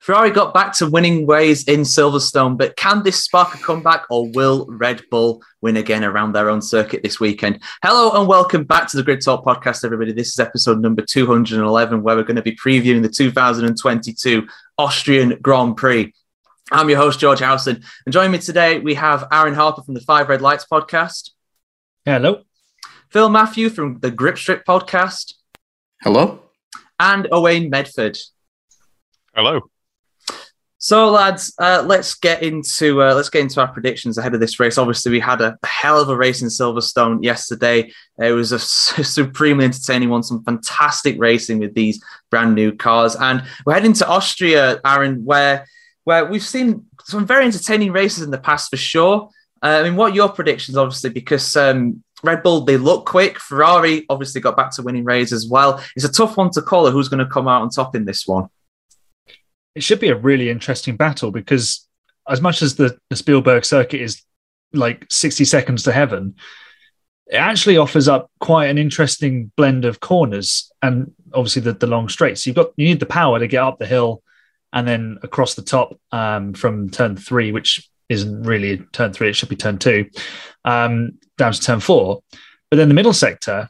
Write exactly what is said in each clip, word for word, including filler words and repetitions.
Ferrari got back to winning ways in Silverstone, but can this spark a comeback, or will Red Bull win again around their own circuit this weekend? Hello and welcome back to the Grid Talk podcast, everybody. This is episode number two hundred eleven, where we're going to be previewing the two thousand twenty-two Austrian Grand Prix. I'm your host, George Howson, and joining me today, we have Aaron Harper from the Five Red Lights podcast. Hello. Phil Matthew from the Grip Strip podcast. Hello. And Owain Medford. Hello. So, lads, uh, let's get into uh, let's get into our predictions ahead of this race. Obviously, we had a hell of a race in Silverstone yesterday. It was a supremely entertaining one, some fantastic racing with these brand new cars. And we're heading to Austria, Aaron, where where we've seen some very entertaining races in the past for sure. Uh, I mean, what are your predictions, obviously, because um, Red Bull, they look quick. Ferrari obviously got back to winning races as well. It's a tough one to call who's going to come out on top in this one. It should be a really interesting battle because as much as the, the Spielberg circuit is like sixty seconds to heaven, it actually offers up quite an interesting blend of corners and obviously the, the long straights. You've got you need the power to get up the hill and then across the top um, from turn three, which isn't really turn three, it should be turn two, um, down to turn four. But then the middle sector,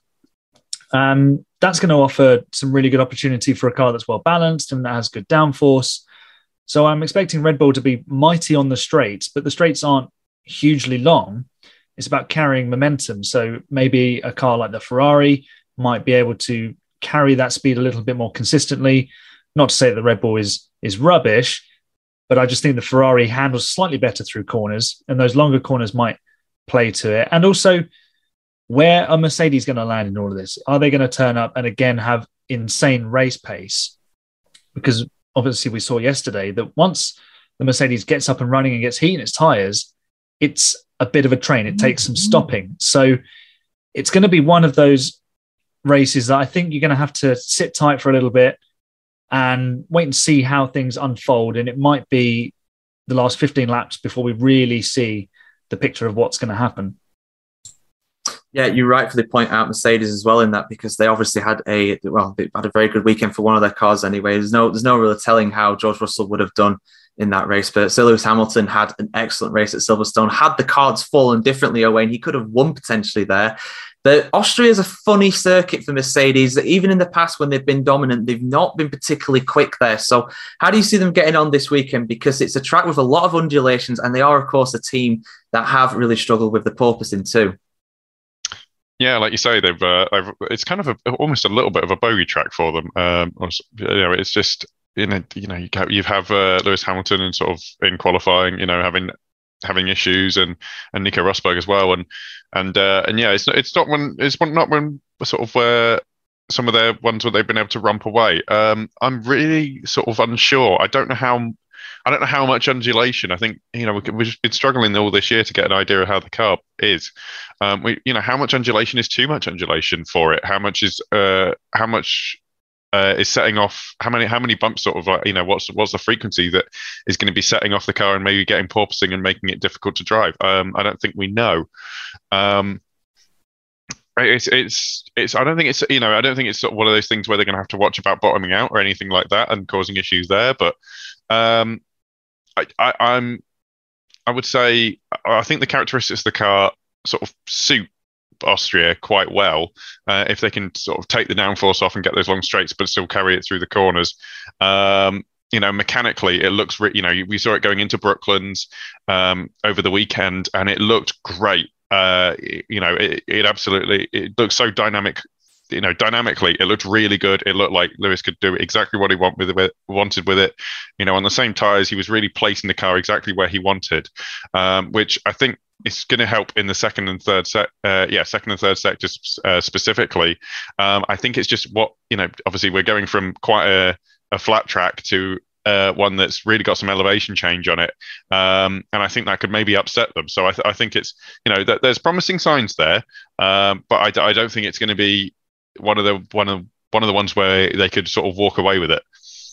um, that's going to offer some really good opportunity for a car that's well balanced and that has good downforce. So I'm expecting Red Bull to be mighty on the straights, but the straights aren't hugely long. It's about carrying momentum. So maybe a car like the Ferrari might be able to carry that speed a little bit more consistently. Not to say that the Red Bull is, is rubbish, but I just think the Ferrari handles slightly better through corners, and those longer corners might play to it. And also, where are Mercedes going to land in all of this? Are they going to turn up and again have insane race pace? Because obviously we saw yesterday that once the Mercedes gets up and running and gets heat in its tyres, it's a bit of a train. It takes some stopping. So it's going to be one of those races that I think you're going to have to sit tight for a little bit and wait and see how things unfold. And it might be the last fifteen laps before we really see the picture of what's going to happen. Yeah, you rightfully point out Mercedes as well in that, because they obviously had a well, they had a very good weekend for one of their cars anyway. There's no there's no real telling how George Russell would have done in that race. But Sir Lewis Hamilton had an excellent race at Silverstone. Had the cards fallen differently, Owain, he could have won potentially there. The Austria is a funny circuit for Mercedes. Even in the past when they've been dominant, they've not been particularly quick there. So how do you see them getting on this weekend? Because it's a track with a lot of undulations, and they are, of course, a team that have really struggled with the porpoising too. Yeah, like you say, they've, uh, they've it's kind of a, almost a little bit of a bogey track for them. Um, you know, it's just you know, you know, you have, you have uh, Lewis Hamilton and sort of in qualifying, you know, having having issues, and and Nico Rosberg as well, and and uh, and yeah, it's not it's not when it's not when sort of where. Uh, some of their ones where they've been able to romp away. Um, I'm really sort of unsure. I don't know how. I don't know how much undulation. I think you know we, we've been struggling all this year to get an idea of how the car is. Um, we, you know, how much undulation is too much undulation for it? How much is uh, how much uh, is setting off? How many how many bumps sort of like, you know what's what's the frequency that is going to be setting off the car and maybe getting porpoising and making it difficult to drive? Um, I don't think we know. Um, It's it's it's. I don't think it's you know. I don't think it's sort of one of those things where they're going to have to watch about bottoming out or anything like that and causing issues there. But um, I, I I'm I would say I think the characteristics of the car sort of suit Austria quite well uh, if they can sort of take the downforce off and get those long straights, but still carry it through the corners. Um, you know, mechanically, it looks. Re- you know, we saw it going into Brooklands um, over the weekend, and it looked great. Uh, you know, it, it absolutely, it looks so dynamic, you know, dynamically, it looked really good. It looked like Lewis could do exactly what he want with it, wanted with it. You know, on the same tyres, he was really placing the car exactly where he wanted, um, which I think is going to help in the second and third set. Uh, yeah, second and third sectors uh, specifically. Um, I think it's just what, you know, obviously we're going from quite a, a flat track to Uh, one that's really got some elevation change on it, um, and I think that could maybe upset them. So I, th- I think it's you know th- there's promising signs there, um, but I, d- I don't think it's going to be one of the one of one of the ones where they could sort of walk away with it.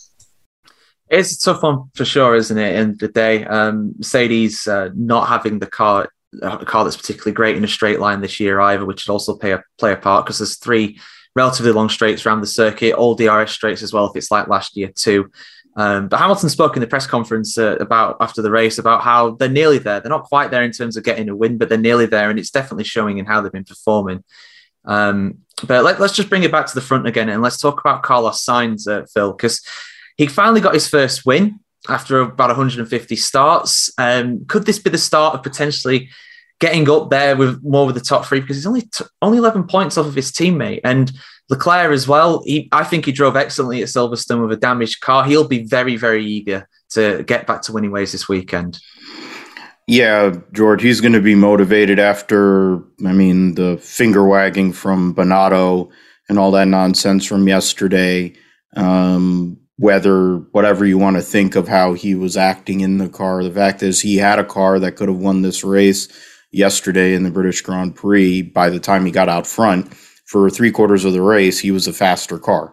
It's a tough one for sure, isn't it? End of the day, um, Mercedes uh, not having the car a car that's particularly great in a straight line this year either, which would also play a play a part because there's three relatively long straights around the circuit, all D R S straights as well if it's like last year too. Um, but Hamilton spoke in the press conference uh, about after the race about how they're nearly there. They're not quite there in terms of getting a win, but they're nearly there, and it's definitely showing in how they've been performing. Um, but let, let's just bring it back to the front again, and let's talk about Carlos Sainz, uh, Phil, because he finally got his first win after about one hundred fifty starts. Um, could this be the start of potentially getting up there with more with the top three? Because he's only t- only eleven points off of his teammate, and Leclerc as well. He, I think he drove excellently at Silverstone with a damaged car. He'll be very, very eager to get back to winning ways this weekend. Yeah, George, he's going to be motivated after, I mean, the finger wagging from Binotto and all that nonsense from yesterday. Um, whether, whatever you want to think of how he was acting in the car, the fact is he had a car that could have won this race yesterday in the British Grand Prix. By the time he got out front, for three quarters of the race, he was a faster car.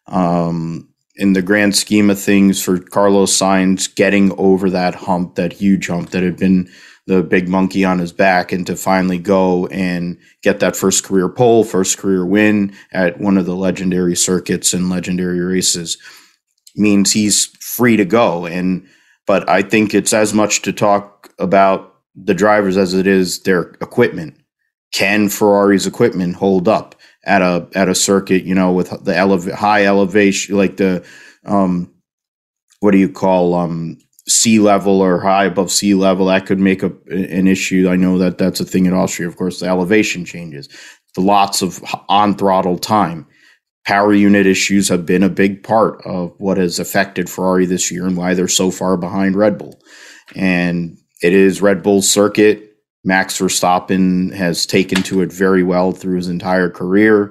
Um, in the grand scheme of things, for Carlos Sainz, getting over that hump, that huge hump that had been the big monkey on his back, and to finally go and get that first career pole, first career win at one of the legendary circuits and legendary races, means he's free to go. And but I think it's as much to talk about the drivers as it is their equipment. Can Ferrari's equipment hold up at a at a circuit, you know, with the elev- high elevation, like the um, what do you call um, sea level or high above sea level? That could make a, an issue. I know that that's a thing in Austria. Of course, the elevation changes. The lots of on throttle time. Power unit issues have been a big part of what has affected Ferrari this year and why they're so far behind Red Bull. And it is Red Bull's circuit. Max Verstappen has taken to it very well through his entire career.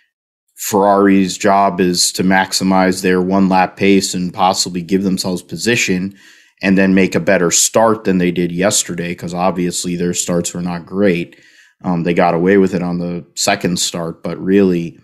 Ferrari's job is to maximize their one-lap pace and possibly give themselves position and then make a better start than they did yesterday, because obviously their starts were not great. Um, they got away with it on the second start, but really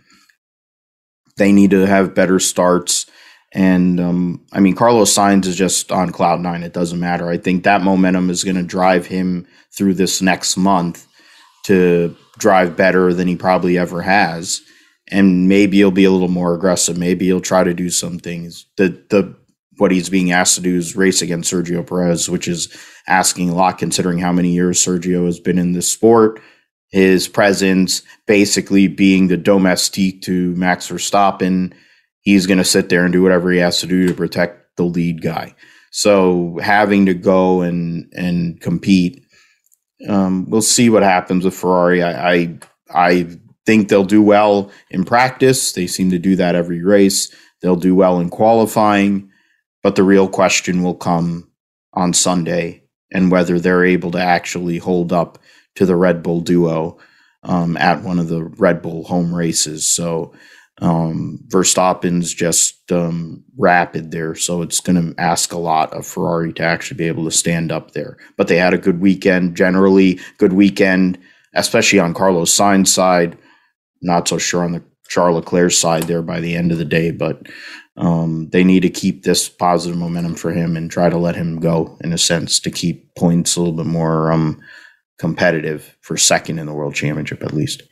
they need to have better starts. And, um, I mean, Carlos Sainz is just on cloud nine. It doesn't matter. I think that momentum is going to drive him through this next month to drive better than he probably ever has. And maybe he'll be a little more aggressive. Maybe he'll try to do some things. The, the, what he's being asked to do is race against Sergio Perez, which is asking a lot considering how many years Sergio has been in this sport. His presence basically being the domestique to Max Verstappen. He's going to sit there and do whatever he has to do to protect the lead guy. So having to go and and compete, um, we'll see what happens with Ferrari. I, I I think they'll do well in practice. They seem to do that every race. They'll do well in qualifying, but the real question will come on Sunday and whether they're able to actually hold up to the Red Bull duo um, at one of the Red Bull home races. So. Um, Verstappen's just um, rapid there, so it's going to ask a lot of Ferrari to actually be able to stand up there. But they had a good weekend, generally good weekend, especially on Carlos Sainz's side. Not so sure on the Charles Leclerc side there by the end of the day, but um, they need to keep this positive momentum for him and try to let him go, in a sense, to keep points a little bit more um, competitive for second in the World Championship at least.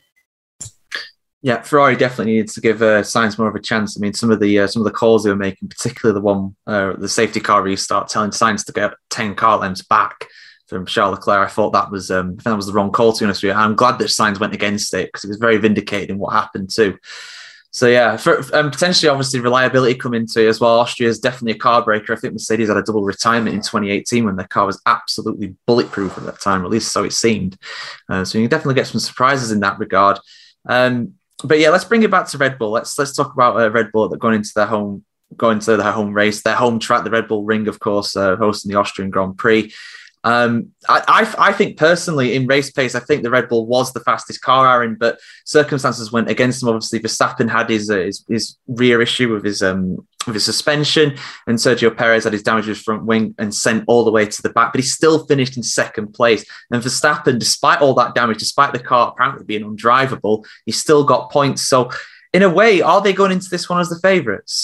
Yeah, Ferrari definitely needs to give uh, Sainz more of a chance. I mean, some of the uh, some of the calls they were making, particularly the one, uh, the safety car restart, telling Sainz to get ten car lengths back from Charles Leclerc. I thought that was um, I think that was the wrong call, to be honest with you. I'm glad that Sainz went against it because he was very vindicated in what happened too. So yeah, for, um, potentially, obviously, reliability come into it as well. Austria is definitely a car breaker. I think Mercedes had a double retirement in twenty eighteen when their car was absolutely bulletproof at that time, or at least so it seemed. Uh, so you can definitely get some surprises in that regard. Um, But yeah, let's bring it back to Red Bull. Let's let's talk about uh, Red Bull that going into their home going to their home race, their home track, the Red Bull Ring, of course, uh, hosting the Austrian Grand Prix. Um, I, I I think personally in race pace, I think the Red Bull was the fastest car, Aaron, but circumstances went against him. Obviously, Verstappen had his uh, his, his rear issue with his um with his suspension, and Sergio Perez had his damage with his front wing and sent all the way to the back, but he still finished in second place. And Verstappen, despite all that damage, despite the car apparently being undrivable, he still got points. So in a way, are they going into this one as the favourites?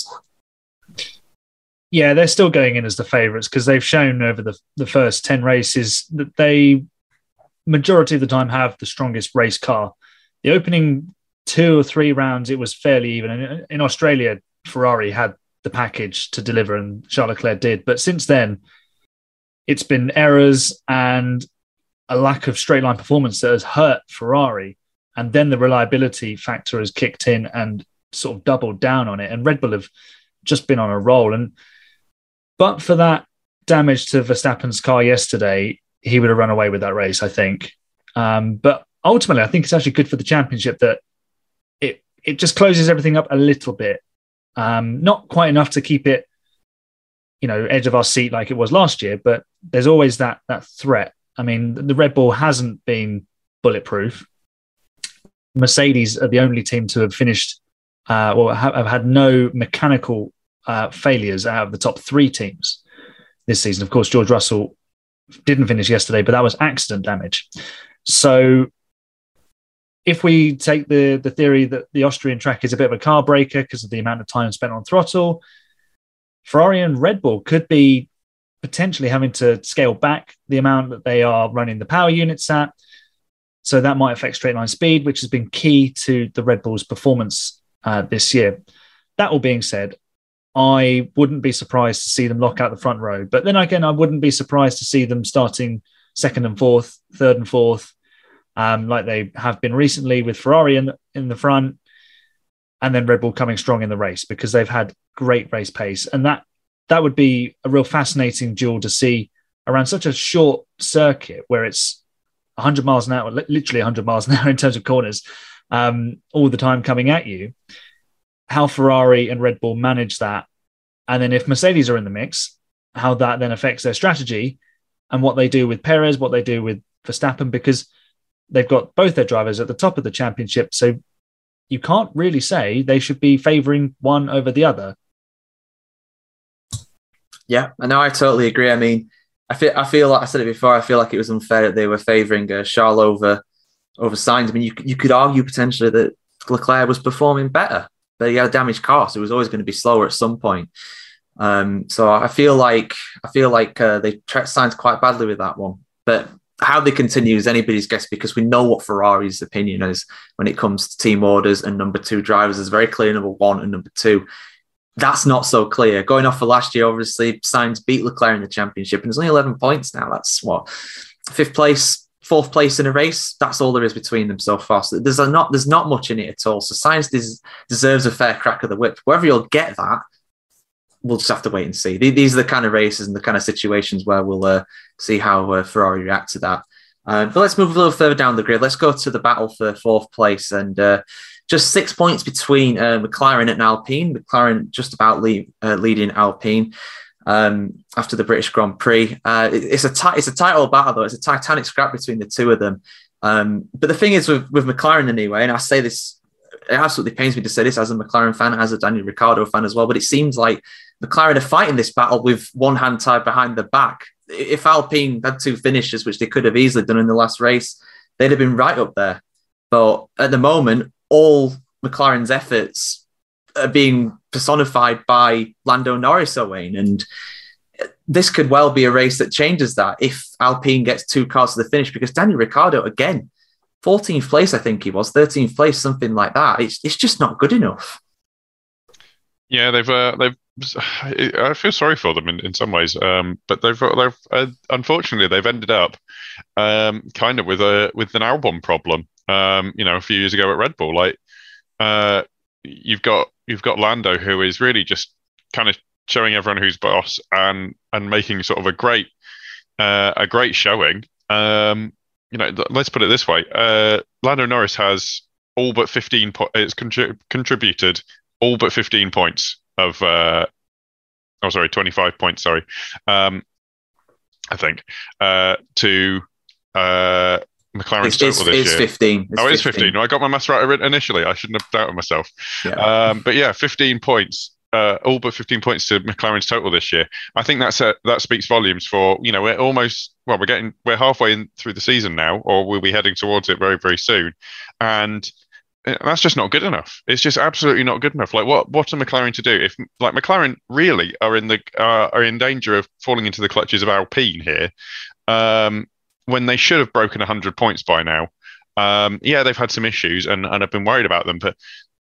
Yeah, they're still going in as the favourites because they've shown over the, the first ten races that they, majority of the time, have the strongest race car. The opening two or three rounds, it was fairly even. In, in Australia, Ferrari had the package to deliver, and Charles Leclerc did. But since then, it's been errors and a lack of straight line performance that has hurt Ferrari. And then the reliability factor has kicked in and sort of doubled down on it. And Red Bull have just been on a roll. And but for that damage to Verstappen's car yesterday, he would have run away with that race, I think. Um, but ultimately, I think it's actually good for the championship that it it just closes everything up a little bit. Um, not quite enough to keep it, you know, edge of our seat like it was last year, but there's always that that threat. I mean, the Red Bull hasn't been bulletproof. Mercedes are the only team to have finished uh, or have, have had no mechanical uh, failures out of the top three teams this season. Of course, George Russell didn't finish yesterday, but that was accident damage. So if we take the, the theory that the Austrian track is a bit of a car breaker because of the amount of time spent on throttle, Ferrari and Red Bull could be potentially having to scale back the amount that they are running the power units at. So that might affect straight line speed, which has been key to the Red Bull's performance uh, this year. That all being said, I wouldn't be surprised to see them lock out the front row. But then again, I wouldn't be surprised to see them starting second and fourth, third and fourth, um, like they have been recently with Ferrari in, in the front, and then Red Bull coming strong in the race because they've had great race pace. And that that would be a real fascinating duel to see around such a short circuit where it's one hundred miles an hour, literally one hundred miles an hour in terms of corners, um, all the time coming at you. How Ferrari and Red Bull manage that. And then if Mercedes are in the mix, how that then affects their strategy and what they do with Perez, what they do with Verstappen, because they've got both their drivers at the top of the championship. So you can't really say they should be favouring one over the other. Yeah, I know. I totally agree. I mean, I feel, I feel like I said it before, I feel like it was unfair that they were favouring uh, Charles over, over Sainz. I mean, you, you could argue potentially that Leclerc was performing better, but he had a damaged car, so it was always going to be slower at some point. Um, so I feel like I feel like uh, they tracked Sainz quite badly with that one. But how they continue is anybody's guess because we know what Ferrari's opinion is when it comes to team orders and number two drivers. It's very clear number one and number two. That's not so clear. Going off for last year, obviously, Sainz beat Leclerc in the championship, and there's only eleven points now. That's what, fifth place, fourth place in a race. That's all there is between them so far. So there's a not there's not much in it at all. So Sainz des- deserves a fair crack of the whip. Whether you'll get that, we'll just have to wait and see. These are the kind of races and the kind of situations where we'll uh, see how uh, Ferrari react to that. Uh, but let's move a little further down the grid. Let's go to the battle for fourth place and. Uh, Just six points between uh, McLaren and Alpine. McLaren just about lead, uh, leading Alpine um, after the British Grand Prix. Uh, it, it's a ti- it's a tight old battle, though. It's a titanic scrap between the two of them. Um, but the thing is with, with McLaren anyway, and I say this, it absolutely pains me to say this as a McLaren fan, as a Daniel Ricciardo fan as well, but it seems like McLaren are fighting this battle with one hand tied behind the back. If Alpine had two finishes, which they could have easily done in the last race, they'd have been right up there. But at the moment, all McLaren's efforts are being personified by Lando Norris, Owain, and this could well be a race that changes that if Alpine gets two cars to the finish, because Daniel Ricciardo, again, fourteenth place, I think he was, thirteenth place, something like that. It's it's just not good enough. Yeah, they've uh, they've. I feel sorry for them in, in some ways, um, but they've they've uh, unfortunately they've ended up um, kind of with a with an Albon problem. Um, you know, a few years ago at Red Bull, like uh, you've got you've got Lando, who is really just kind of showing everyone who's boss and and making sort of a great uh, a great showing. Um, you know, let's put it this way: uh, Lando Norris has all but fifteen. Po- it's contri- contributed all but fifteen points of. Uh, oh, sorry, twenty-five points. Sorry, um, I think uh, to. Uh, McLaren's it's, total it's, this it's year. fifteen. It's oh, it's fifteen. No, I got my maths right initially. I shouldn't have doubted myself. Yeah. Um, but yeah, fifteen points, uh, all but fifteen points to McLaren's total this year. I think that's a, that speaks volumes for, you know, we're almost, well, we're getting, we're halfway in through the season now, or we'll be heading towards it very, very soon. And that's just not good enough. It's just absolutely not good enough. Like, what, what are McLaren to do? If, like, McLaren really are in the, uh, are in danger of falling into the clutches of Alpine here. Um, when they should have broken one hundred points by now. Um, yeah, they've had some issues and, and I've been worried about them, but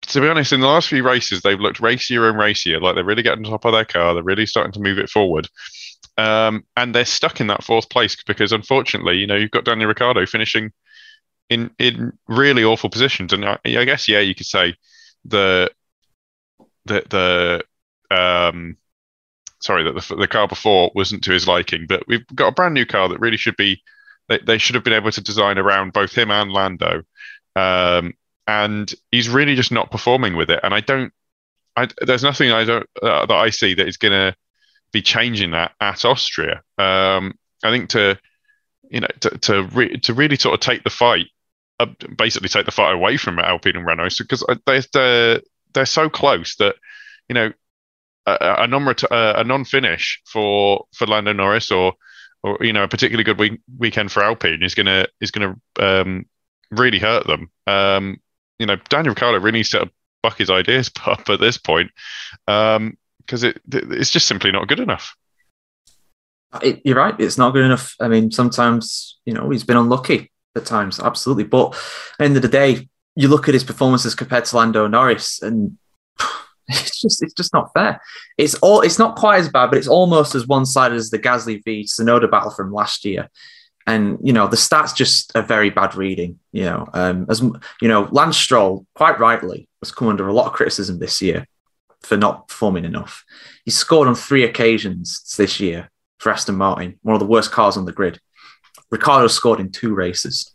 to be honest, in the last few races, they've looked racier and racier. Like they're really getting on top of their car. They're really starting to move it forward. Um, and they're stuck in that fourth place because, unfortunately, you know, you've got Daniel Ricciardo finishing in in really awful positions. And I, I guess, yeah, you could say the the the um, sorry that the, the car before wasn't to his liking, but we've got a brand new car that really should be. They, they should have been able to design around both him and Lando. Um, and he's really just not performing with it. And I don't, I, there's nothing I don't uh, that I see that is going to be changing that at Austria. Um, I think to, you know, to to, re- to really sort of take the fight, uh, basically take the fight away from Alpine and Renault, because they they're they're so close that, you know, a, a non a non-finish for for Lando Norris or or you know a particularly good week, weekend for Alpine is gonna is gonna um, really hurt them. Um, you know, Daniel Ricciardo really needs to buck his ideas up at this point, um, because it it's just simply not good enough. It, you're right. It's not good enough. I mean, sometimes, you know, he's been unlucky at times, absolutely. But at the end of the day, you look at his performances compared to Lando Norris, and it's just it's just not fair. It's all it's not quite as bad, but it's almost as one-sided as the Gasly v Tsunoda battle from last year. And, you know, the stats just are very bad reading. You know, um, as you know, Lance Stroll, quite rightly, was come under a lot of criticism this year for not performing enough. He scored on three occasions this year for Aston Martin, one of the worst cars on the grid. Ricciardo scored in two races.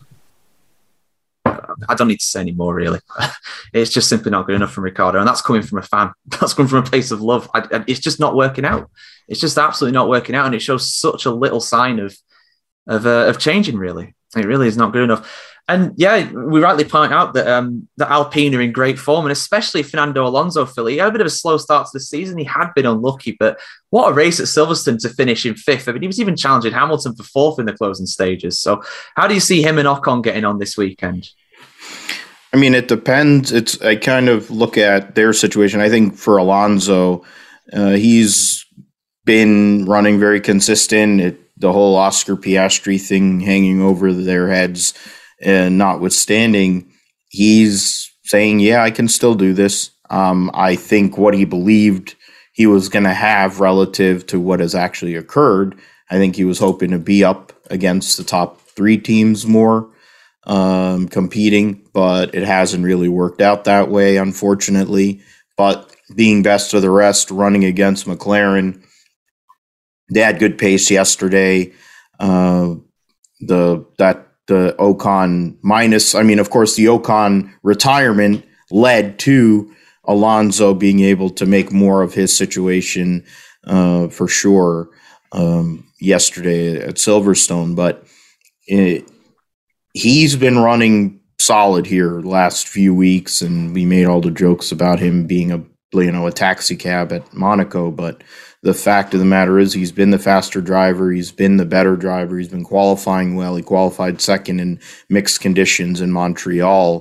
I don't need to say any more, really. It's just simply not good enough from Ricciardo, and that's coming from a fan. That's coming from a place of love. I, I, it's just not working out. It's just absolutely not working out, and it shows such a little sign of of uh, of changing, really. It really is not good enough. And yeah, we rightly point out that um, that Alpine are in great form, and especially Fernando Alonso, Philly. He had a bit of a slow start to the season. He had been unlucky, but what a race at Silverstone to finish in fifth. I mean, he was even challenging Hamilton for fourth in the closing stages. So how do you see him and Ocon getting on this weekend? I mean, it depends. It's I kind of look at their situation. I think for Alonso, uh, he's been running very consistent. It, the whole Oscar Piastri thing hanging over their heads, and notwithstanding, he's saying, yeah, I can still do this. Um, I think what he believed he was going to have relative to what has actually occurred, I think he was hoping to be up against the top three teams more, um, competing, but it hasn't really worked out that way, unfortunately. But being best of the rest, running against McLaren, they had good pace yesterday. Uh, the that the Ocon minus, I mean, of course, the Ocon retirement led to Alonso being able to make more of his situation uh, for sure um, yesterday at Silverstone. But it, he's been running solid here the last few weeks, and we made all the jokes about him being a you know a taxi cab at Monaco, but the fact of the matter is he's been the faster driver. He's been the better driver. He's been qualifying well. He qualified second in mixed conditions in Montreal.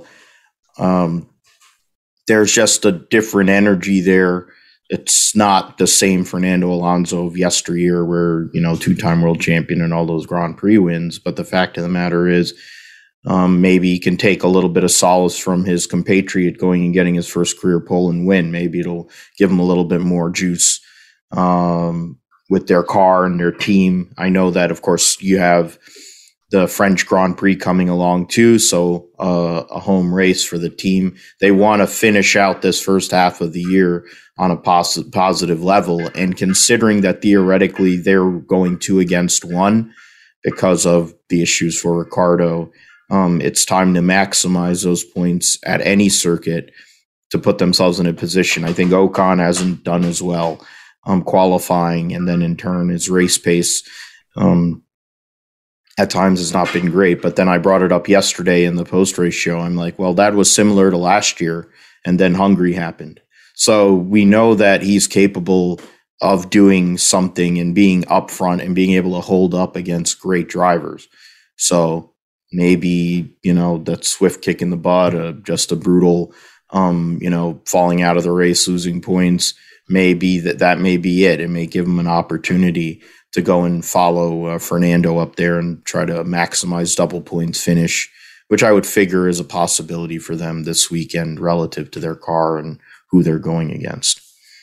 Um, there's just a different energy there. It's not the same Fernando Alonso of yesteryear where, you know, two-time world champion and all those Grand Prix wins. But the fact of the matter is um, maybe he can take a little bit of solace from his compatriot going and getting his first career pole and win. Maybe it'll give him a little bit more juice um, with their car and their team. I know that, of course, you have the French Grand Prix coming along too, so uh, a home race for the team. They want to finish out this first half of the year on a pos- positive level, and considering that theoretically they're going two against one because of the issues for Ricciardo, um, it's time to maximize those points at any circuit to put themselves in a position. I think Ocon hasn't done as well Um, qualifying, and then in turn his race pace um, at times has not been great. But then I brought it up yesterday in the post-race show. I'm like, well, that was similar to last year, and then Hungary happened. So we know that he's capable of doing something and being upfront and being able to hold up against great drivers. So maybe, you know, that swift kick in the butt, uh, just a brutal, um, you know, falling out of the race, losing points, maybe that that may be it. It may give him an opportunity to go and follow uh, Fernando up there and try to maximize double points finish which I would figure is a possibility for them this weekend relative to their car and who they're going against.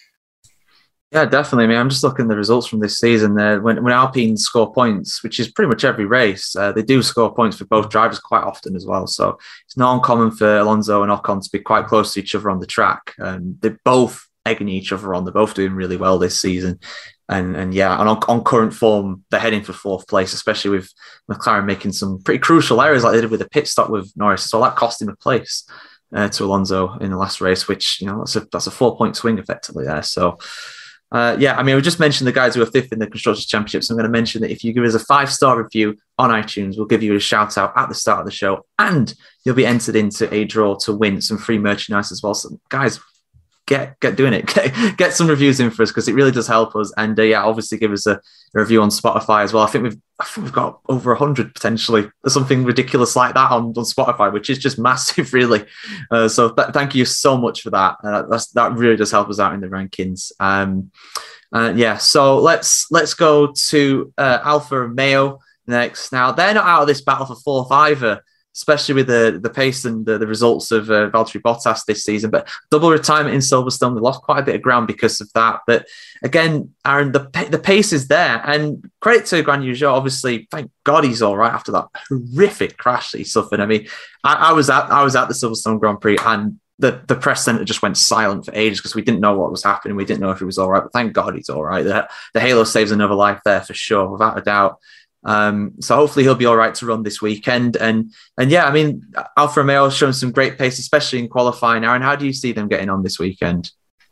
Yeah, definitely. I mean, I'm just looking at the results from this season. There, when when Alpine score points, which is pretty much every race, uh, they do score points for both drivers quite often as well. So it's not uncommon for Alonso and Ocon to be quite close to each other on the track. Um, they're both egging each other on. They're both doing really well this season. And and yeah, and on, on current form, they're heading for fourth place, especially with McLaren making some pretty crucial errors like they did with the pit stop with Norris. So that cost him a place uh, to Alonso in the last race, which, you know, that's a that's a four point swing effectively there. So. Uh, yeah, I mean, we just mentioned the guys who are fifth in the Constructors' Championship. So I'm going to mention that if you give us a five-star review on iTunes, we'll give you a shout-out at the start of the show, and you'll be entered into a draw to win some free merchandise as well. So, guys, get get doing it. Get, get some reviews in for us, because it really does help us. And, uh, yeah, obviously give us a, a review on Spotify as well. I think we've I think we've got over one hundred potentially, or something ridiculous like that on, on Spotify, which is just massive, really. Uh, so th- thank you so much for that. Uh, that's, that really does help us out in the rankings. Um, uh, yeah, so let's let's go to uh, Alfa Romeo next. Now, they're not out of this battle for fourth either, especially with the, the pace and the, the results of uh, Valtteri Bottas this season. But double retirement in Silverstone, they lost quite a bit of ground because of that. But again, Aaron, the the pace is there. And credit to Guan Yu Zhou, obviously, thank God he's all right after that horrific crash that he suffered. I mean, I, I was at I was at the Silverstone Grand Prix, and the, the press centre just went silent for ages because we didn't know what was happening. We didn't know if he was all right. But thank God he's all right. The, the halo saves another life there for sure, without a doubt. Um, so hopefully he'll be all right to run this weekend. And and yeah, I mean, Alfa Romeo has shown some great pace, especially in qualifying. Aaron, how do you see them getting on this weekend?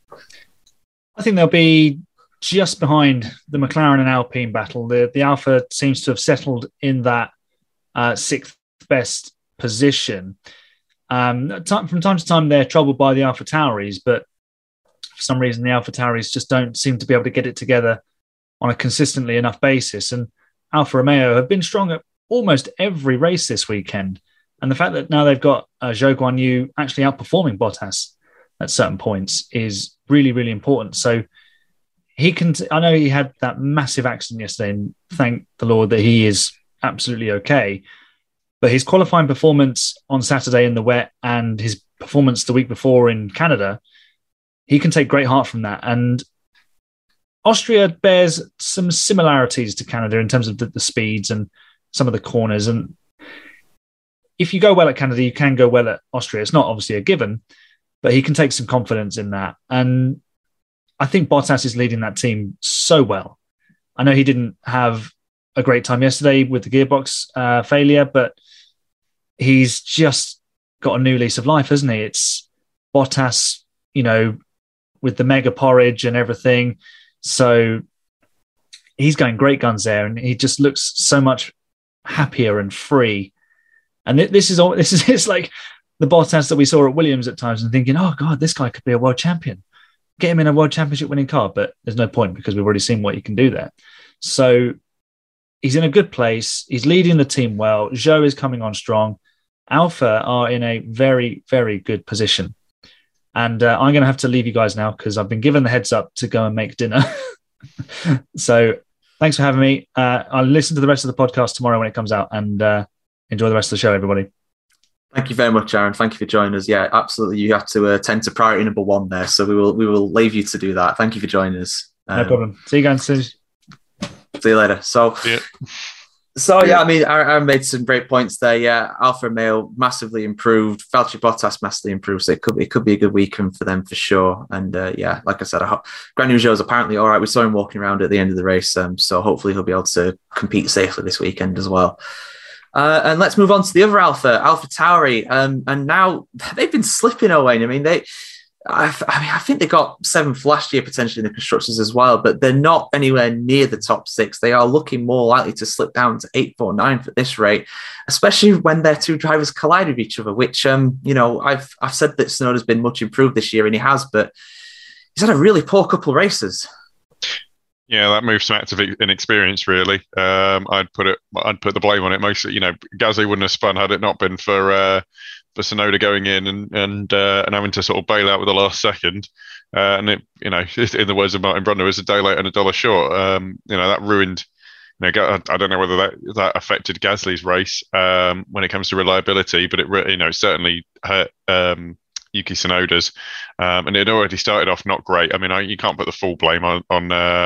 I think they'll be just behind the McLaren and Alpine battle. The the Alfa seems to have settled in that uh, sixth best position. Um, from time to time, they're troubled by the AlphaTauris, but for some reason, the AlphaTauris just don't seem to be able to get it together on a consistently enough basis. And Alfa Romeo have been strong at almost every race this weekend. And the fact that now they've got uh, Zhou Guanyu actually outperforming Bottas at certain points is really, really important. So he can, t- I know he had that massive accident yesterday, and thank the Lord that he is absolutely okay. But his qualifying performance on Saturday in the wet and his performance the week before in Canada, he can take great heart from that. And Austria bears some similarities to Canada in terms of the, the speeds and some of the corners. And if you go well at Canada, you can go well at Austria. It's not obviously a given, but he can take some confidence in that. And I think Bottas is leading that team so well. I know he didn't have a great time yesterday with the gearbox uh, failure, but he's just got a new lease of life, hasn't he? It's Bottas, you know, with the mega porridge and everything. So he's going great guns there, and he just looks so much happier and free. And this is all. This is it's like the Bottas that we saw at Williams at times, and thinking, "Oh God, this guy could be a world champion. Get him in a world championship winning car." But there's no point because we've already seen what he can do there. So he's in a good place. He's leading the team well. Zhou is coming on strong. Alfa are in a very, very good position. And uh, I'm going to have to leave you guys now because I've been given the heads up to go and make dinner. So thanks for having me. Uh, I'll listen to the rest of the podcast tomorrow when it comes out, and uh, enjoy the rest of the show, everybody. Thank you very much, Aaron. Thank you for joining us. Yeah, absolutely. You have to attend to priority number one there. So we will we will leave you to do that. Thank you for joining us. Um, no problem. See you guys soon. See you later. So, yeah. So yeah, I mean, Aaron made some great points there. Yeah, Alfa Romeo massively improved. Valtteri Bottas massively improved. So it could it could be a good weekend for them for sure. And uh, yeah, like I said, I hope Guan Yu Zhou is apparently all right. We saw him walking around at the end of the race, um, so hopefully he'll be able to compete safely this weekend as well. Uh, and let's move on to the other Alpha, AlphaTauri. Um, and now they've been slipping away. I mean, they. I, I mean, I think they got seventh last year potentially in the constructors as well, but they're not anywhere near the top six. They are looking more likely to slip down to eighth or ninth at this rate, especially when their two drivers collide with each other. Which, um, you know, I've I've said that Tsunoda's been much improved this year, and he has, but he's had a really poor couple of races. Yeah, that moves some active inexperience, really. Um, I'd put it. I'd put the blame on it mostly. You know, Gasly wouldn't have spun had it not been for. Uh, for Tsunoda going in and and uh, and having to sort of bail out with the last second, uh, and it, you know, in the words of Martin Brundle, it was a day late and a dollar short. Um, you know, that ruined you know, I, I don't know whether that that affected Gasly's race um, when it comes to reliability, but it you know certainly hurt um, Yuki Tsunoda's, um, and it already started off not great. I mean, I, you can't put the full blame on on uh,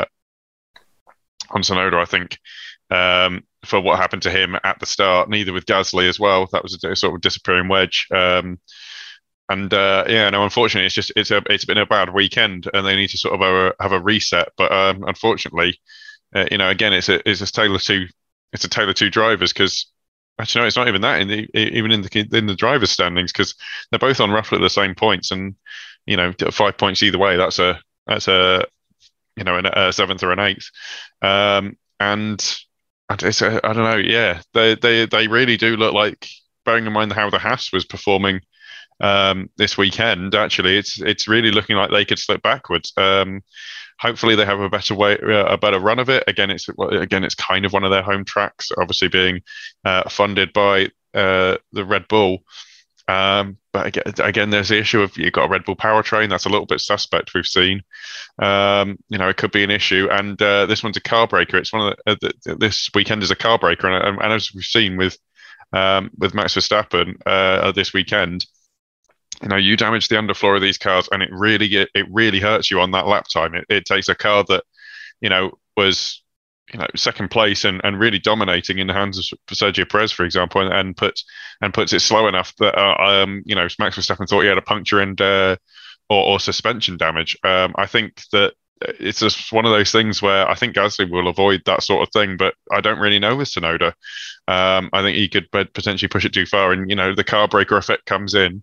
on Tsunoda, I think, um, for what happened to him at the start. Neither with Gasly as well. That was a, a sort of disappearing wedge. Um, and uh, yeah, no, unfortunately, it's just it's a it's been a bad weekend, and they need to sort of have a, have a reset. But um, unfortunately, uh, you know, again, it's a it's a tale of two it's a tale of two drivers because. Actually, no, it's not even that. In the even in the in the drivers' standings, because they're both on roughly the same points, and you know, five points either way. That's a that's a you know a seventh or an eighth, um, and it's a, I don't know. Yeah, they they they really do look like. Bearing in mind how the Haas was performing um, this weekend, actually, it's it's really looking like they could slip backwards. Um, Hopefully they have a better way, uh, a better run of it. Again, it's again it's kind of one of their home tracks, obviously being uh, funded by uh, the Red Bull. Um, but again, again, there's the issue of you've got a Red Bull powertrain that's a little bit suspect. We've seen, um, you know, it could be an issue. And uh, this one's a car breaker. It's one of the, uh, the this weekend is a car breaker, and, and as we've seen with um, with Max Verstappen uh, this weekend. You know, you damage the underfloor of these cars, and it really it, it really hurts you on that lap time. It, it takes a car that, you know, was you know second place and, and really dominating in the hands of Sergio Perez, for example, and, and puts and puts it slow enough that uh, um you know Max Verstappen thought he had a puncture and uh, or, or suspension damage. Um, I think that it's just one of those things where I think Gasly will avoid that sort of thing, but I don't really know with Tsunoda. Um, I think he could potentially push it too far, and you know the car breaker effect comes in.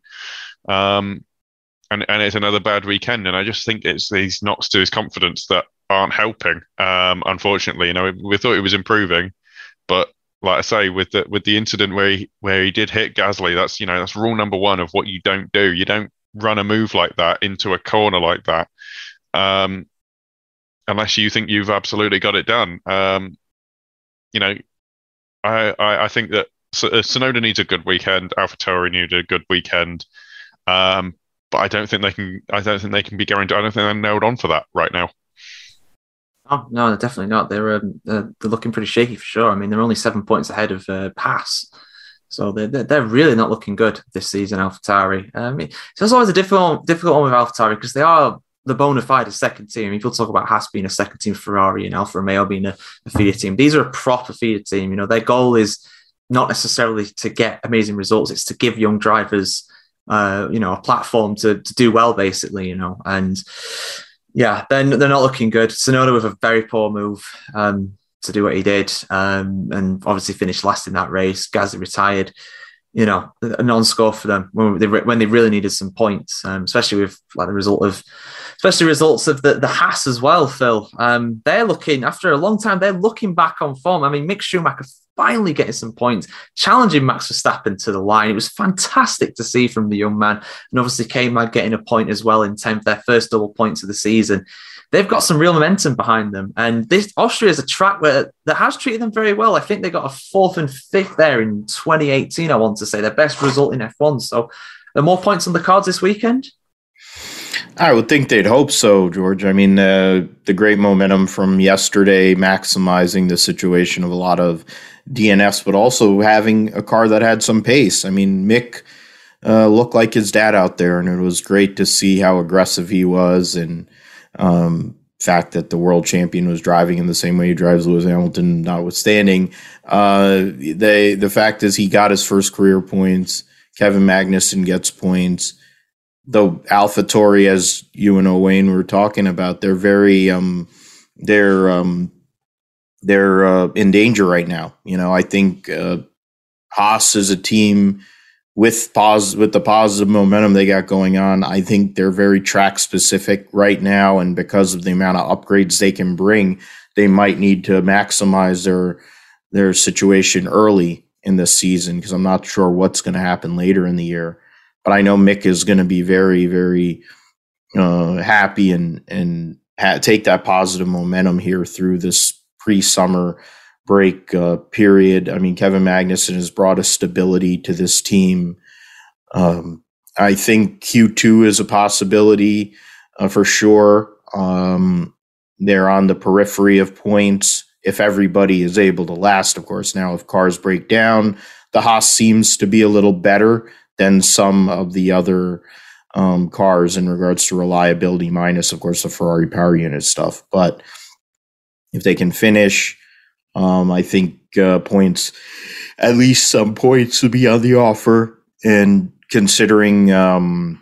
Um, and, and it's another bad weekend. And I just think it's these knocks to his confidence that aren't helping. Um, unfortunately, you know, we, we thought he was improving, but like I say, with the with the incident where he where he did hit Gasly, that's you know that's rule number one of what you don't do. You don't run a move like that into a corner like that, um, unless you think you've absolutely got it done. Um, you know, I, I I think that Tsunoda needs a good weekend. AlphaTauri needs a good weekend. Um, but I don't think they can. I don't think they can be guaranteed. I don't think they're nailed on for that right now. Oh no, definitely not. They're um, they're, they're looking pretty shaky for sure. I mean, they're only seven points ahead of uh, Haas, so they're they're really not looking good this season. AlphaTauri. Um, it's always a difficult difficult one with AlphaTauri because they are the bona fide second team. People talk about Haas being a second team Ferrari and Alfa Romeo being a, a feeder team. These are a proper feeder team. You know, their goal is not necessarily to get amazing results. It's to give young drivers. Uh, you know, a platform to to do well, basically, you know, and yeah, then they're, they're not looking good. Tsunoda with a very poor move um, to do what he did, um, and obviously finished last in that race. Gasly retired, you know, a non-score for them when they when they really needed some points, um, especially with like the result of, especially results of the the Haas as well. Phil, um, they're looking after a long time. They're looking back on form. I mean, Mick Schumacher finally getting some points, challenging Max Verstappen to the line. It was fantastic to see from the young man. And obviously K-Mag getting a point as well in tenth, their first double points of the season. They've got some real momentum behind them. And this Austria is a track where that has treated them very well. I think they got a fourth and fifth there in twenty eighteen, I want to say, their best result in F one. So are there more points on the cards this weekend? I would think they'd hope so, George. I mean, uh, the great momentum from yesterday, maximizing the situation of a lot of D N Fs, but also having a car that had some pace. I mean, Mick uh, looked like his dad out there, and it was great to see how aggressive he was, and um, fact that the world champion was driving in the same way he drives Lewis Hamilton, notwithstanding. Uh, they, the fact is he got his first career points. Kevin Magnussen gets points. Though AlphaTauri, as you and Owain were talking about, they're very um, they're um, they're uh, in danger right now. You know, I think uh, Haas is a team with pos- with the positive momentum they got going on. I think they're very track specific right now, and because of the amount of upgrades they can bring, they might need to maximize their their situation early in this season, because I'm not sure what's going to happen later in the year. But I know Mick is going to be very, very uh, happy and and ha- take that positive momentum here through this pre-summer break uh, period. I mean, Kevin Magnussen has brought a stability to this team. Um, I think Q two is a possibility uh, for sure. Um, they're on the periphery of points if everybody is able to last, of course. Now, if cars break down, the Haas seems to be a little better than some of the other um, cars in regards to reliability, minus, of course, the Ferrari power unit stuff. But if they can finish, um, I think uh, points, at least some points, to be on the offer. And considering um,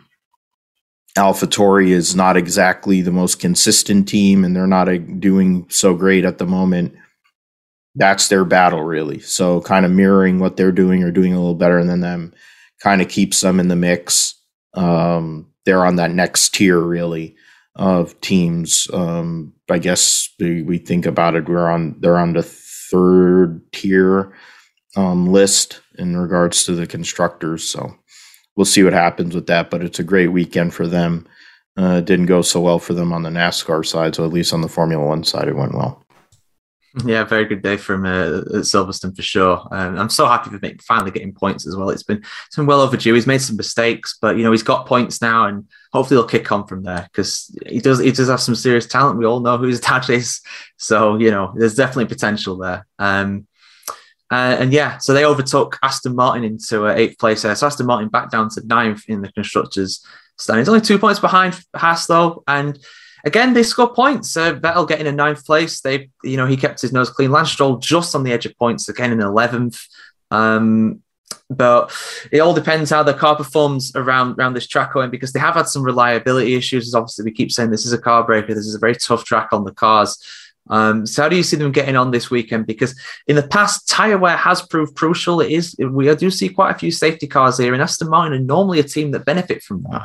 AlphaTauri is not exactly the most consistent team, and they're not uh, doing so great at the moment, that's their battle, really. So kind of mirroring what they're doing or doing a little better than them kind of keeps them in the mix. Um, they're on that next tier, really, of teams. Um, I guess we, we think about it, we're on they're on the third tier um, list in regards to the constructors. So we'll see what happens with that, but it's a great weekend for them. Uh, it didn't go so well for them on the NASCAR side, so at least on the Formula One side, it went well. Yeah, very good day from uh, at Silverstone for sure. Um, I'm so happy for him finally getting points as well. It's been it's been well overdue. He's made some mistakes, but you know he's got points now, and hopefully he'll kick on from there because he does he does have some serious talent. We all know who his dad is, so you know there's definitely potential there. Um, Uh, and yeah, so they overtook Aston Martin into uh, eighth place there. So Aston Martin back down to ninth in the constructors' standings. Only two points behind Haas though, and again they score points. Uh, Vettel getting in ninth place. They, you know, he kept his nose clean. Lance Stroll just on the edge of points again in eleventh. Um, but it all depends how the car performs around around this track, Owen, because they have had some reliability issues. As obviously, we keep saying this is a car breaker. This is a very tough track on the cars. Um, so how do you see them getting on this weekend? Because in the past, tyre wear has proved crucial. It is. We do see quite a few safety cars here, and Aston Martin are normally a team that benefit from that.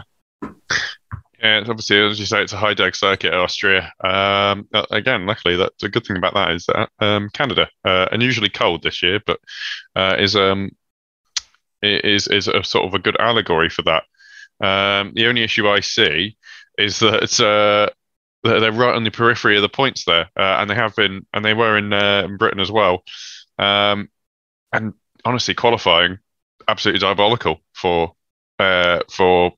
Yeah, it's obviously, as you say, it's a high drag circuit, Austria. Um, again, luckily, that the good thing about that is that um, Canada, uh, unusually cold this year, but uh, is um is is a sort of a good allegory for that. Um, the only issue I see is that it's uh. They're right on the periphery of the points there, uh, and they have been, and they were in, uh, in Britain as well. Um, and honestly, qualifying absolutely diabolical for uh, for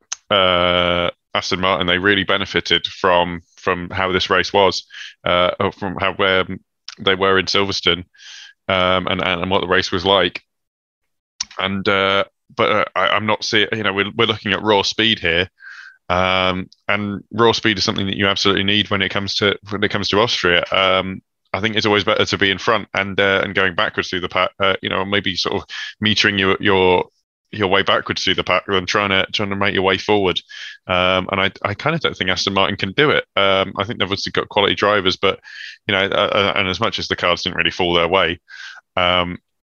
uh, Aston Martin. They really benefited from from how this race was, uh, from how where they were in Silverstone, um, and and what the race was like. And uh, but uh, I, I'm not seeing. You know, we're we're looking at raw speed here. Um, and raw speed is something that you absolutely need when it comes to when it comes to Austria. Um, I think it's always better to be in front and uh, and going backwards through the pack. Uh, you know, maybe sort of metering your your your way backwards through the pack than trying to trying to make your way forward. Um, and I I kind of don't think Aston Martin can do it. Um, I think they've obviously got quality drivers, but you know, uh, and as much as the cars didn't really fall their way, um,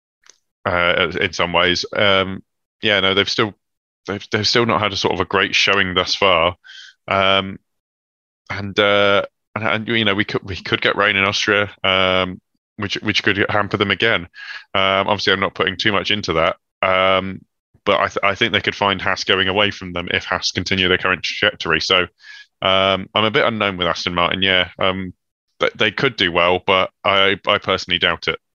uh, in some ways, um, yeah, no, they've still. They've they've still not had a sort of a great showing thus far, um, and, uh, and and you know we could we could get rain in Austria, um, which which could hamper them again. Um, obviously, I'm not putting too much into that, um, but I th- I think they could find Haas going away from them if Haas continue their current trajectory. So um, I'm a bit unknown with Aston Martin. Yeah, um, they, they could do well, but I I personally doubt it.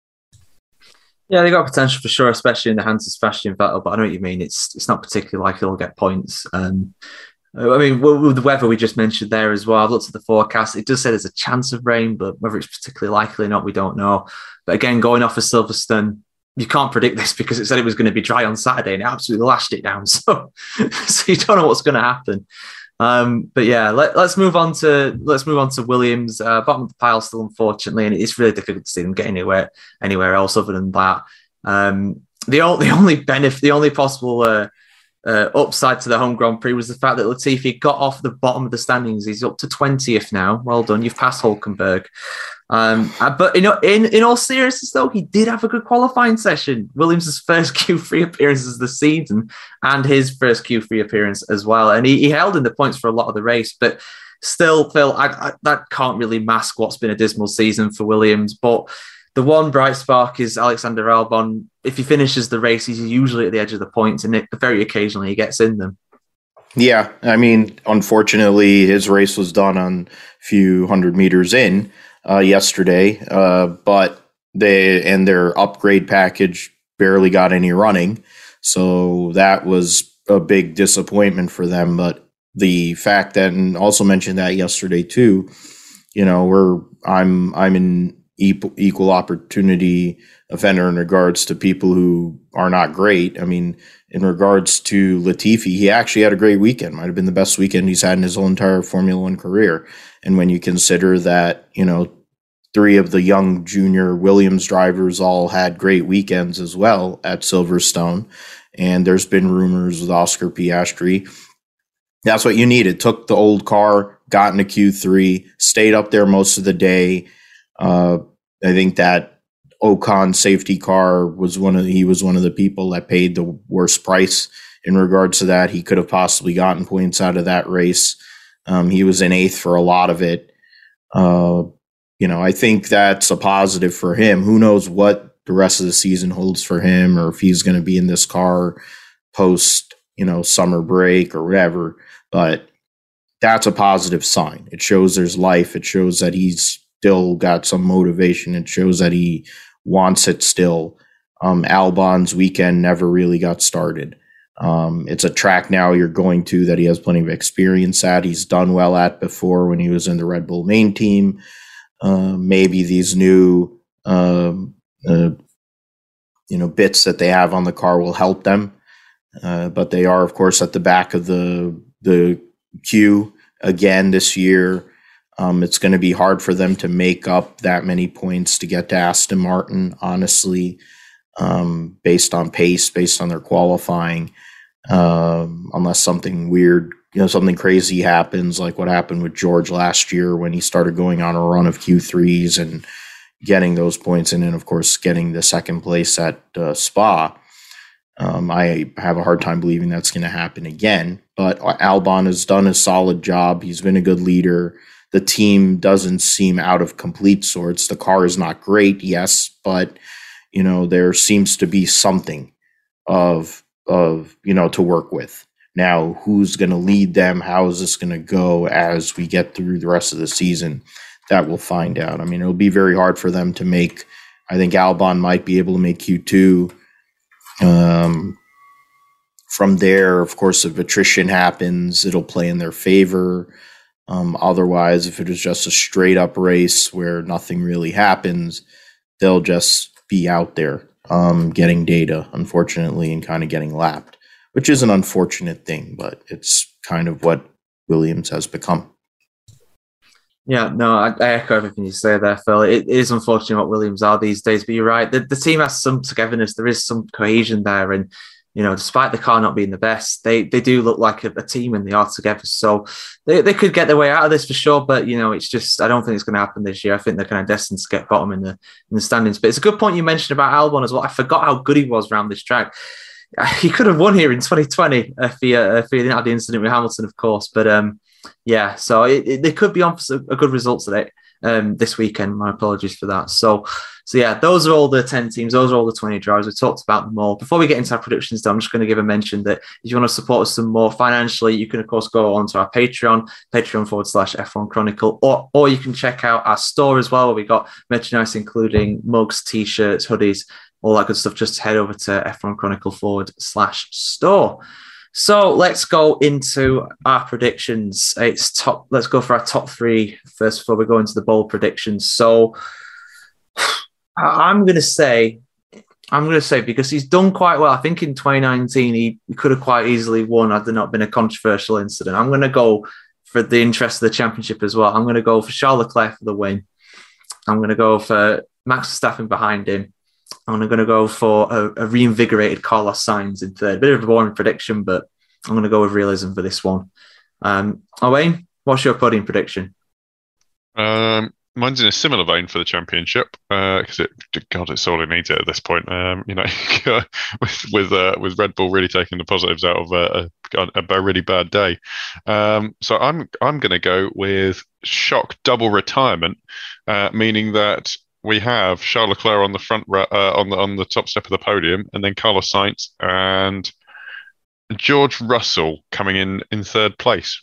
Yeah, they got potential for sure, especially in the hands of Sebastian Vettel. But I know what you mean. It's it's not particularly like he'll get points. Um, I mean, with the weather we just mentioned there as well, I've looked at the forecast. It does say there's a chance of rain, but whether it's particularly likely or not, we don't know. But again, going off of Silverstone, you can't predict this because it said it was going to be dry on Saturday and it absolutely lashed it down. So, so you don't know what's going to happen. Um, but yeah, let, let's move on to let's move on to Williams. Uh, bottom of the pile still, unfortunately, and it's really difficult to see them get anywhere anywhere else other than that. Um, the, only, the only benefit, the only possible uh, uh, upside to the home Grand Prix was the fact that Latifi got off the bottom of the standings. He's up to twentieth now. Well done, you've passed Hulkenberg. Um, uh, but you know, in in all seriousness, though, he did have a good qualifying session. Williams' first Q three appearance of the season and his first Q three appearance as well. And he, he held in the points for a lot of the race, but still, Phil, I, I, that can't really mask what's been a dismal season for Williams. But the one bright spark is Alexander Albon. If he finishes the race, he's usually at the edge of the points, and it, very occasionally he gets in them. Yeah, I mean, unfortunately, his race was done on a few hundred meters in. Uh, yesterday, uh, but they and their upgrade package barely got any running, so that was a big disappointment for them. But the fact that, and also mentioned that yesterday too, you know, we're I'm I'm in equal, equal opportunity offender in regards to people who are not great. I mean, in regards to Latifi, he actually had a great weekend. Might have been the best weekend he's had in his whole entire Formula One career. And when you consider that, you know, three of the young junior Williams drivers all had great weekends as well at Silverstone, and there's been rumors with Oscar Piastri. That's what you needed. Took the old car, got into Q three, stayed up there most of the day. Uh, I think that Ocon safety car was one of the, he was one of the people that paid the worst price in regards to that. He could have possibly gotten points out of that race. Um, he was in eighth for a lot of it. Uh, you know, I think that's a positive for him. Who knows what the rest of the season holds for him, or if he's going to be in this car post, you know, summer break or whatever. But that's a positive sign. It shows there's life. It shows that he's still got some motivation. It shows that he wants it still. Um, Albon's weekend never really got started. Um, it's a track now you're going to that he has plenty of experience at. He's done well at before when he was in the Red Bull main team. Uh, maybe these new, um, uh, you know, bits that they have on the car will help them. Uh, but they are, of course, at the back of the the queue again this year. Um, it's going to be hard for them to make up that many points to get to Aston Martin, honestly, um, based on pace, based on their qualifying, um, unless something weird, you know, something crazy happens, like what happened with George last year when he started going on a run of Q threes and getting those points, and then, of course, getting the second place at uh, Spa. Um, I have a hard time believing that's going to happen again. But Albon has done a solid job. He's been a good leader. The team doesn't seem out of complete sorts. The car is not great, yes, but you know there seems to be something of of you know to work with. Now, who's going to lead them? How is this going to go as we get through the rest of the season? That we'll find out. I mean, it'll be very hard for them to make. I think Albon might be able to make Q two. Um, from there, of course, if attrition happens, it'll play in their favor. Um, otherwise, if it is just a straight up race where nothing really happens, they'll just be out there um, getting data, unfortunately, and kind of getting lapped, which is an unfortunate thing, but it's kind of what Williams has become. Yeah, no, I, I echo everything you say there, Phil. It is unfortunate what Williams are these days, but you're right. The, the team has some togetherness. There is some cohesion there. And, you know, despite the car not being the best, they they do look like a, a team and they are together. So they, they could get their way out of this for sure. But, you know, it's just, I don't think it's going to happen this year. I think they're kind of destined to get bottom in the in the standings. But it's a good point you mentioned about Albon as well. I forgot how good he was around this track. He could have won here in twenty twenty if he, uh, if he didn't have the incident with Hamilton, of course. But, um, yeah, so it, it, they could be on for a good result today, um, this weekend. My apologies for that. So, so yeah, those are all the ten teams. Those are all the twenty drivers. We talked about them all. Before we get into our predictions, though, I'm just going to give a mention that if you want to support us some more financially, you can, of course, go onto our Patreon, Patreon forward slash F one Chronicle, or, or you can check out our store as well, where we got merchandise, including mugs, T-shirts, hoodies, all that good stuff. Just head over to F one Chronicle forward slash store. So let's go into our predictions. It's top. Let's go for our top three first before we go into the bold predictions. So I'm going to say, I'm going to say, because he's done quite well. I think in twenty nineteen, he, he could have quite easily won had there not been a controversial incident. I'm going to go for the interest of the championship as well. I'm going to go for Charles Leclerc for the win. I'm going to go for Max Verstappen behind him. I'm going to go for a, a reinvigorated Carlos Sainz in third. Bit of a boring prediction, but I'm going to go with realism for this one. Um, Owain, what's your podium prediction? Um, mine's in a similar vein for the championship because uh, it, God, it's all it needs it at this point. Um, you know, with with uh, with Red Bull really taking the positives out of a, a, a really bad day. Um, so I'm I'm going to go with shock double retirement, uh, meaning that we have Charles Leclerc on the front uh, on the on the top step of the podium, and then Carlos Sainz and George Russell coming in in third place.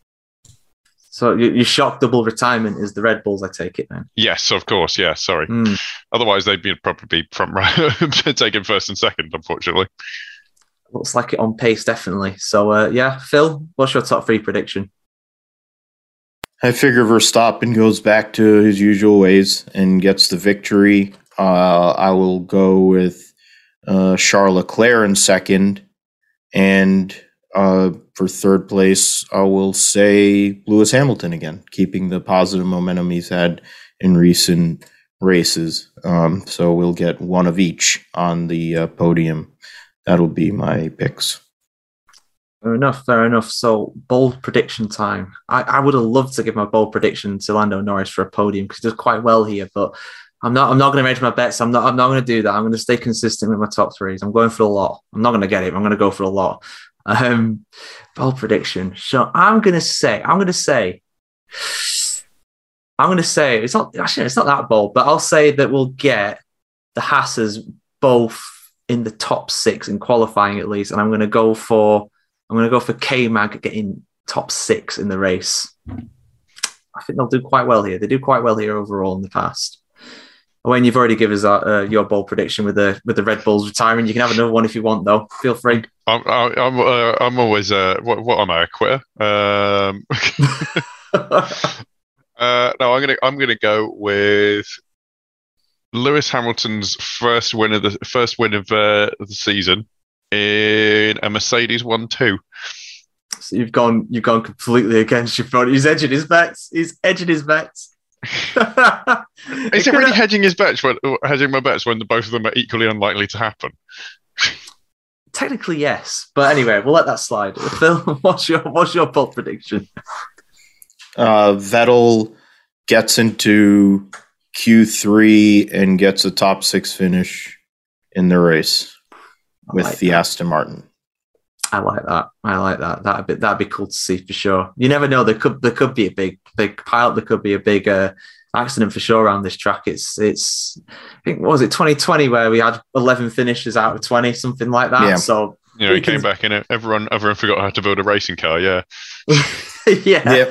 So your shock double retirement is the Red Bulls, I take it then? Yes, of course. Yeah, sorry. Mm. Otherwise, they'd be probably be front row, taking first and second, unfortunately. Looks like it on pace, definitely. So, uh, yeah, Phil, what's your top three prediction? I figure Verstappen goes back to his usual ways and gets the victory. Uh, I will go with uh, Charles Leclerc in second. And uh, for third place, I will say Lewis Hamilton again, keeping the positive momentum he's had in recent races. Um, so we'll get one of each on the uh, podium. That'll be my picks. Fair enough, fair enough. So, bold prediction time. I, I would have loved to give my bold prediction to Lando Norris for a podium because he does quite well here, but I'm not I'm not going to make my bets. I'm not I'm not going to do that. I'm going to stay consistent with my top threes. I'm going for a lot. I'm not going to get it. I'm going to go for a lot. Um, bold prediction. So I'm going to say, I'm going to say, I'm going to say, it's not, actually, it's not that bold, but I'll say that we'll get the Haas's both in the top six in qualifying at least. And I'm going to go for, I'm going to go for K-Mag getting top six in the race. I think they'll do quite well here. They do quite well here overall in the past. When you've already given us uh, your bold prediction with the with the Red Bulls retiring, you can have another one if you want, though. Feel free. I'm I'm uh, I'm always uh, what what am I, a quitter? Um, uh, no, I'm gonna I'm gonna go with Lewis Hamilton's first win of the first win of uh, the season in a Mercedes one two. So you've gone you've gone completely against your friend. He's edging his bets. He's edging his bets. Is it really hedging his bets when hedging my bets when the both of them are equally unlikely to happen? Technically, yes, but anyway, we'll let that slide. Phil, what's your what's your bold prediction? Uh, Vettel gets into Q three and gets a top six finish in the race with like the that. Aston Martin. I like that. I like that. That'd be that'd be cool to see for sure. You never know. There could there could be a big big pile. There could be a big uh, accident for sure around this track. It's it's. I think what was it twenty twenty where we had eleven finishes out of twenty, something like that. Yeah. So you know, he came back in it. Everyone everyone forgot how to build a racing car. Yeah. yeah. Yep.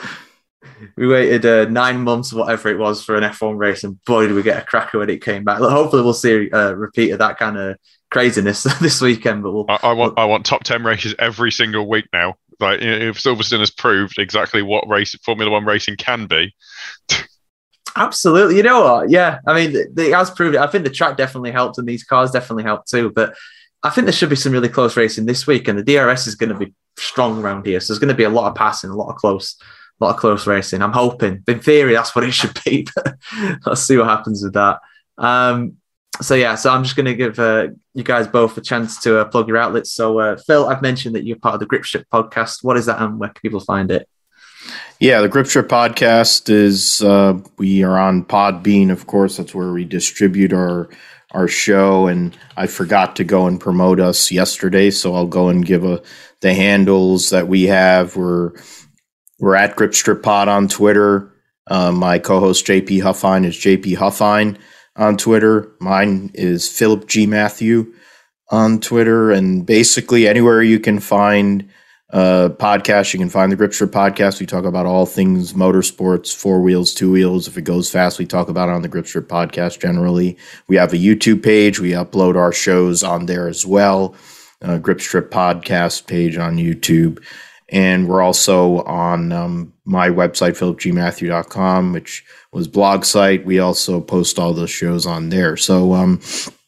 We waited uh, nine months, whatever it was, for an F one race, and boy, did we get a cracker when it came back. Look, hopefully, we'll see a repeat of that kind of craziness this weekend. But we'll, I, I want we'll, I want top ten races every single week now. Like if Silverstone has proved exactly what race Formula One racing can be. Absolutely, you know what? Yeah, I mean, it has proved it. I think the track definitely helped, and these cars definitely helped too. But I think there should be some really close racing this week, and the D R S is going to be strong around here. So there's going to be a lot of passing, a lot of close. A lot of close racing. I'm hoping. In theory, that's what it should be. But let's see what happens with that. Um, so, yeah, so I'm just going to give uh, you guys both a chance to uh, plug your outlets. So, uh, Phil, I've mentioned that you're part of the Grip Strip podcast. What is that and where can people find it? Yeah, the Grip Strip podcast is, uh, we are on Podbean, of course. That's where we distribute our our show. And I forgot to go and promote us yesterday, so I'll go and give a, the handles that we have. We're We're at Grip Strip Pod on Twitter. Uh, my co-host J P Huffine is J P Huffine on Twitter. Mine is Philip G. Matthew on Twitter. And basically anywhere you can find uh, podcasts, you can find the Grip Strip Podcast. We talk about all things motorsports, four wheels, two wheels. If it goes fast, we talk about it on the Grip Strip Podcast generally. We have a YouTube page. We upload our shows on there as well. Uh, Grip Strip Podcast page on YouTube. And we're also on um, my website, philip g matthew dot com, which was blog site. We also post all those shows on there. So um,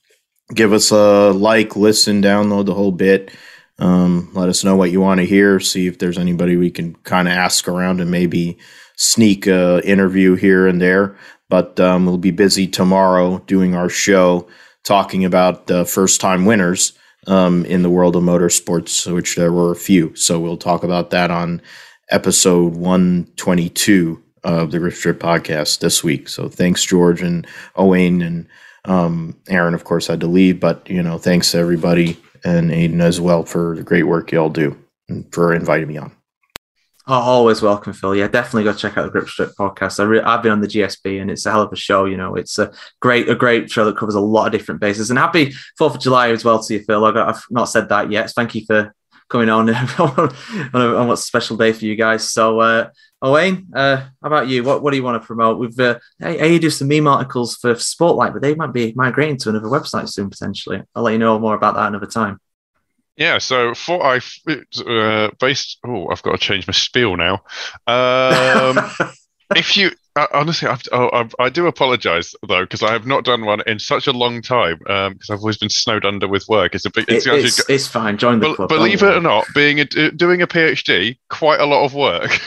give us a like, listen, download the whole bit. Um, let us know what you want to hear. See if there's anybody we can kind of ask around and maybe sneak a interview here and there. But um, we'll be busy tomorrow doing our show, talking about the first-time winners Um, in the world of motorsports, which there were a few. So we'll talk about that on episode one twenty-two of the Grip Strip Podcast this week. So thanks, George and Owain, and um, Aaron, of course, had to leave, but, you know, thanks to everybody, and Aiden as well for the great work y'all do and for inviting me on. Oh, always welcome, Phil. Yeah, definitely go check out the Grip Strip podcast. I re- I've been on the G S B, and it's a hell of a show. You know, it's a great, a great show that covers a lot of different bases. And happy Fourth of July as well to you, Phil. I've not said that yet. Thank you for coming on on, a, on what's a special day for you guys. So, uh, Owain, uh, how about you? What What do you want to promote? We've uh, hey, you do some meme articles for Sportlight, but they might be migrating to another website soon potentially. I'll let you know more about that another time. Yeah, so for I uh, based. Oh, I've got to change my spiel now. Um, if you uh, honestly, I've, oh, I've, I do apologise though because I have not done one in such a long time because um, I've always been snowed under with work. It's a big. It's, it, it's, actually, it's fine. Join the be, club. Believe it or not, being a, doing a PhD, quite a lot of work.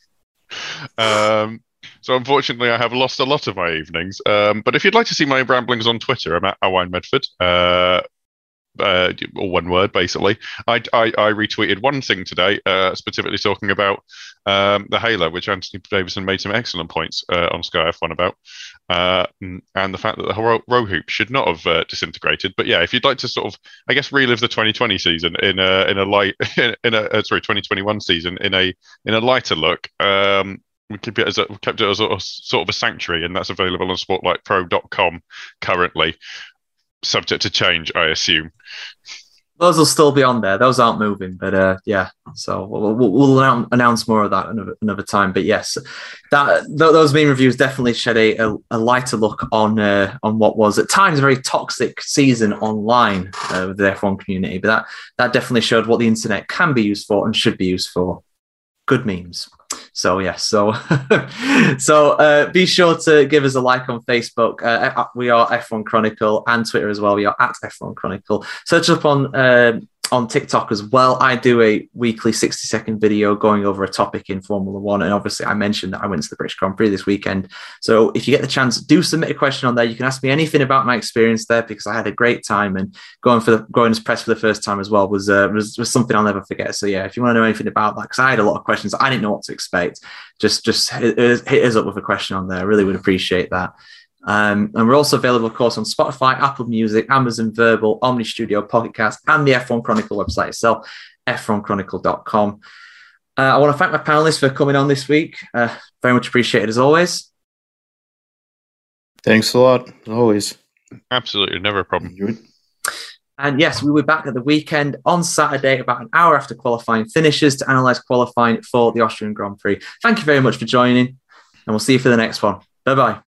um. So unfortunately, I have lost a lot of my evenings. Um, but if you'd like to see my ramblings on Twitter, I'm at Owain Medford. Uh, uh, or one word, basically. I, I, I retweeted one thing today, uh, specifically talking about um, the Halo, which Anthony Davison made some excellent points uh, on Sky F one about, uh, and the fact that the row, row hoop should not have uh, disintegrated. But yeah, if you'd like to sort of, I guess, relive the twenty twenty season in a in a light in a uh, sorry twenty twenty-one season in a in a lighter look. Um, We keep it as a, we kept it as a, a sort of a sanctuary, and that's available on spotlight pro dot com currently, subject to change, I assume. Those will still be on there. Those aren't moving, but uh, yeah. So we'll, we'll, we'll announce more of that another, another time. But yes, that th- those meme reviews definitely shed a, a, a lighter look on uh, on what was at times a very toxic season online uh, with the F one community. But that that definitely showed what the internet can be used for and should be used for. Good memes. So yes, so so uh, be sure to give us a like on Facebook. Uh, we are F one Chronicle, and Twitter as well. We are at F one Chronicle. Search up on uh, on TikTok as well. I do a weekly sixty second video going over a topic in Formula One, and obviously I mentioned that I went to the British Grand Prix this weekend. So if you get the chance, do submit a question on there. You can ask me anything about my experience there because I had a great time, and going for the going as press for the first time as well was uh, was, was something I'll never forget. So yeah, if you want to know anything about that, because I had a lot of questions, I didn't know what to expect. Just just hit, hit us up with a question on there. I really would appreciate that. Um, and we're also available, of course, on Spotify, Apple Music, Amazon Verbal, Omni Studio, Pocket Cast, and the F one Chronicle website itself, f one chronicle dot com. Uh, I want to thank my panelists for coming on this week. Uh, very much appreciated, as always. Thanks a lot, as always. Absolutely, never a problem. And yes, we'll be back at the weekend on Saturday, about an hour after qualifying finishes, to analyse qualifying for the Austrian Grand Prix. Thank you very much for joining, and we'll see you for the next one. Bye-bye.